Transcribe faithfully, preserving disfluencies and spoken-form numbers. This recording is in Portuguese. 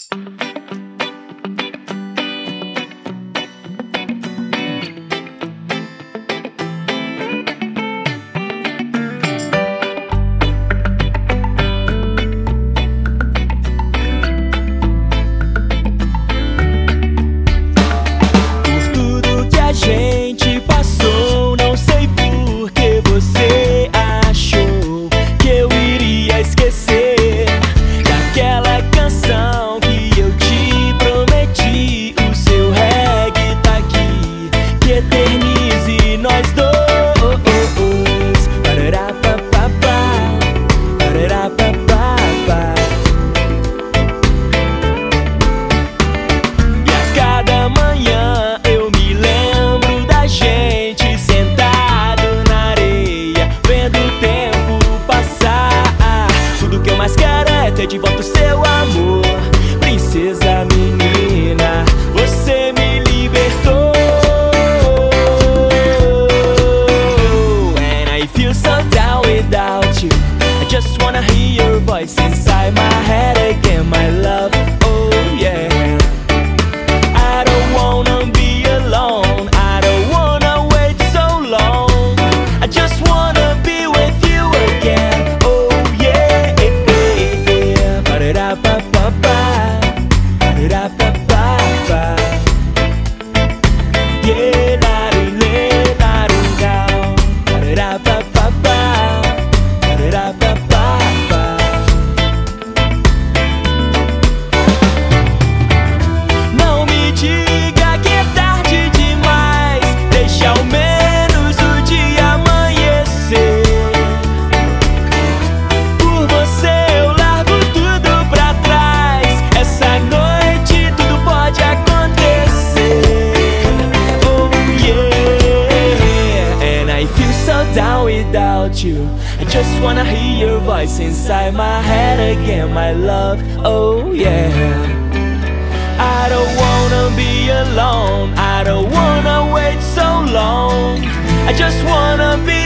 ter de volta o seu amor. Princesa menina, você me libertou. And I feel so down without you. I just wanna hear your voice inside my head again, my love, oh yeah. I don't wanna be alone, I don't wanna wait so long. I just wanna be with you again, oh yeah. Ba-da-da-ba-ba-ba, ba-da-da-ba-ba-ba. Yeah, la-do-le, la-do-da, ba-da-da-ba-ba-ba, ba-da-da-ba-ba-ba. Não me diga que é tarde demais, deixa ao menos o dia amanhecer. Por você eu largo tudo pra trás, essa noite tudo pode acontecer. Oh yeah, and I feel so down without you. I just wanna hear your voice inside my head again, my love, oh yeah. I don't wanna be alone, I don't wanna wait so long. I just wanna be